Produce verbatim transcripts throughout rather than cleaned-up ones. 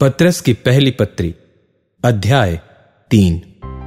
पत्रस की पहली पत्री अध्याय तीन।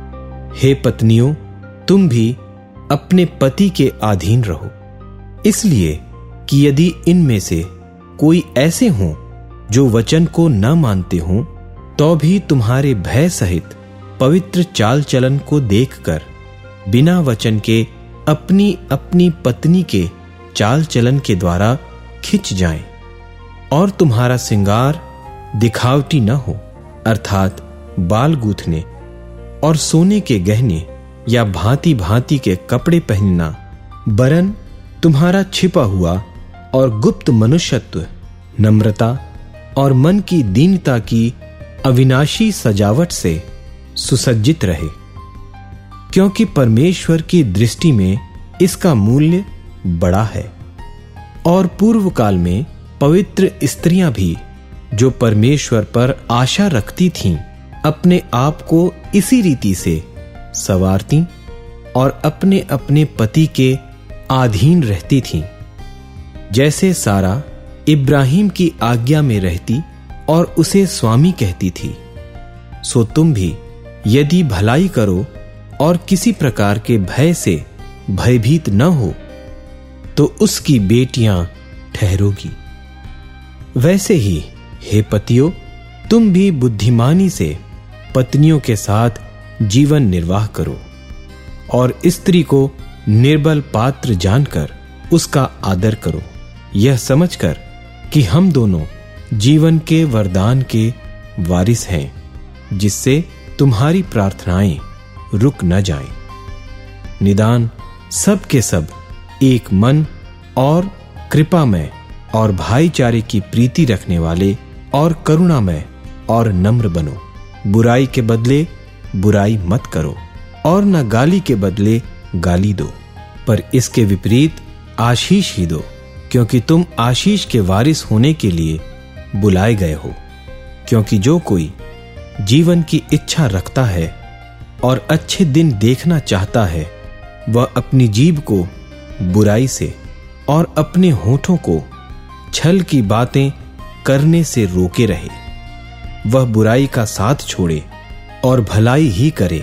हे पत्नियों, तुम भी अपने पति के अधीन रहो, इसलिए कि यदि इनमें से कोई ऐसे हों जो वचन को न मानते हों, तो भी तुम्हारे भय सहित पवित्र चाल चलन को देखकर बिना वचन के अपनी अपनी पत्नी के चाल चलन के द्वारा खिंच जाएं, और तुम्हारा श्रृंगार दिखावटी न हो, अर्थात बाल गूंथने और सोने के गहने या भांति भांति के कपड़े पहनना, वरन तुम्हारा छिपा हुआ और गुप्त मनुष्यत्व नम्रता और मन की दीनता की अविनाशी सजावट से सुसज्जित रहे, क्योंकि परमेश्वर की दृष्टि में इसका मूल्य बड़ा है। और पूर्व काल में पवित्र स्त्रियां भी जो परमेश्वर पर आशा रखती थीं, अपने आप को इसी रीति से संवारती और अपने अपने पति के अधीन रहती थीं, जैसे सारा इब्राहिम की आज्ञा में रहती और उसे स्वामी कहती थी। सो तुम भी यदि भलाई करो और किसी प्रकार के भय से भयभीत न हो, तो उसकी बेटियां ठहरोगी। वैसे ही हे पतियों, तुम भी बुद्धिमानी से पत्नियों के साथ जीवन निर्वाह करो, और स्त्री को निर्बल पात्र जानकर उसका आदर करो, यह समझकर कि हम दोनों जीवन के वरदान के वारिस हैं, जिससे तुम्हारी प्रार्थनाएं रुक न जाएं। निदान सब के सब एक मन और कृपामय और भाईचारे की प्रीति रखने वाले और करुणामय और नम्र बनो। बुराई के बदले बुराई मत करो, और न गाली के बदले गाली दो, पर इसके विपरीत आशीष ही दो, क्योंकि तुम आशीष के वारिस होने के लिए बुलाए गए हो। क्योंकि जो कोई जीवन की इच्छा रखता है और अच्छे दिन देखना चाहता है, वह अपनी जीभ को बुराई से और अपने होठों को छल की बातें करने से रोके रहे। वह बुराई का साथ छोड़े और भलाई ही करे।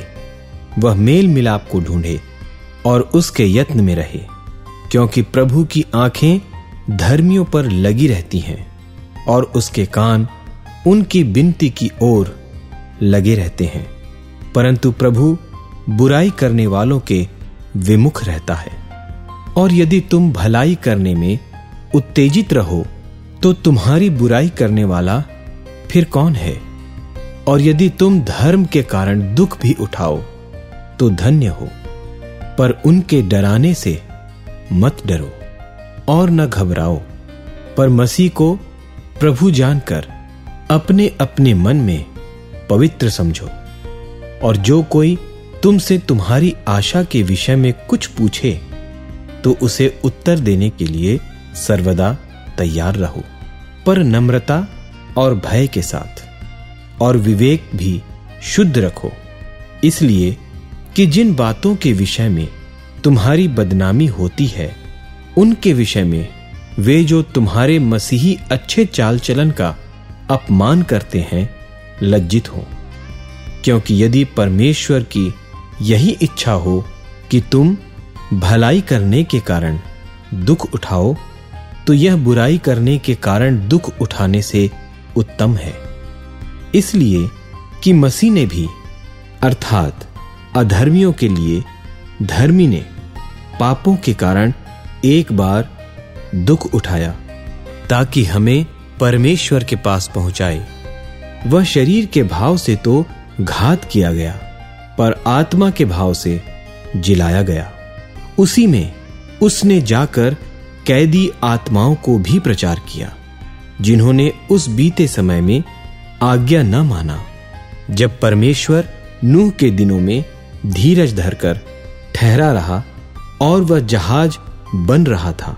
वह मेल मिलाप को ढूंढे और उसके यत्न में रहे, क्योंकि प्रभु की आंखें धर्मियों पर लगी रहती हैं और उसके कान उनकी विनती की ओर लगे रहते हैं। परंतु प्रभु बुराई करने वालों के विमुख रहता है। और यदि तुम भलाई करने में उत्तेजित रहो, तो तुम्हारी बुराई करने वाला फिर कौन है? और यदि तुम धर्म के कारण दुख भी उठाओ, तो धन्य हो। पर उनके डराने से मत डरो और न घबराओ, पर मसीह को प्रभु जानकर अपने अपने मन में पवित्र समझो। और जो कोई तुमसे तुम्हारी आशा के विषय में कुछ पूछे, तो उसे उत्तर देने के लिए सर्वदा तैयार रहो, पर नम्रता और भय के साथ, और विवेक भी शुद्ध रखो, इसलिए कि जिन बातों के विषय में तुम्हारी बदनामी होती है, उनके विषय में वे जो तुम्हारे मसीही अच्छे चाल चलन का अपमान करते हैं लज्जित हो। क्योंकि यदि परमेश्वर की यही इच्छा हो कि तुम भलाई करने के कारण दुख उठाओ, तो यह बुराई करने के कारण दुख उठाने से उत्तम है। इसलिए कि मसीह ने भी, अर्थात अधर्मियों के लिए धर्मी ने, पापों के कारण एक बार दुख उठाया, ताकि हमें परमेश्वर के पास पहुंचाए। वह शरीर के भाव से तो घात किया गया, पर आत्मा के भाव से जिलाया गया। उसी में उसने जाकर कैदी आत्माओं को भी प्रचार किया, जिन्होंने उस बीते समय में आज्ञा न माना, जब परमेश्वर नूह के दिनों में धीरज धरकर ठहरा रहा, और वह जहाज बन रहा था,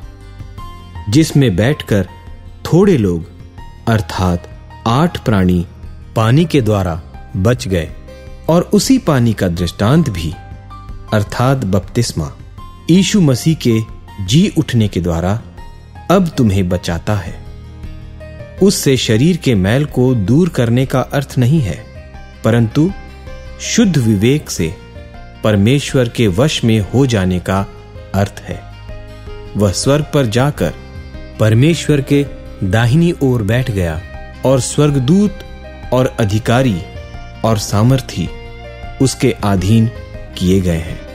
जिसमें बैठकर थोड़े लोग, अर्थात आठ प्राणी पानी के द्वारा बच गए। और उसी पानी का दृष्टांत भी, अर्थात बपतिस्मा, यीशु मसीह के जी उठने के द्वारा अब तुम्हें बचाता है। उससे शरीर के मैल को दूर करने का अर्थ नहीं है, परंतु शुद्ध विवेक से परमेश्वर के वश में हो जाने का अर्थ है। वह स्वर्ग पर जाकर परमेश्वर के दाहिनी ओर बैठ गया और स्वर्गदूत और अधिकारी और सामर्थी उसके अधीन किए गए हैं।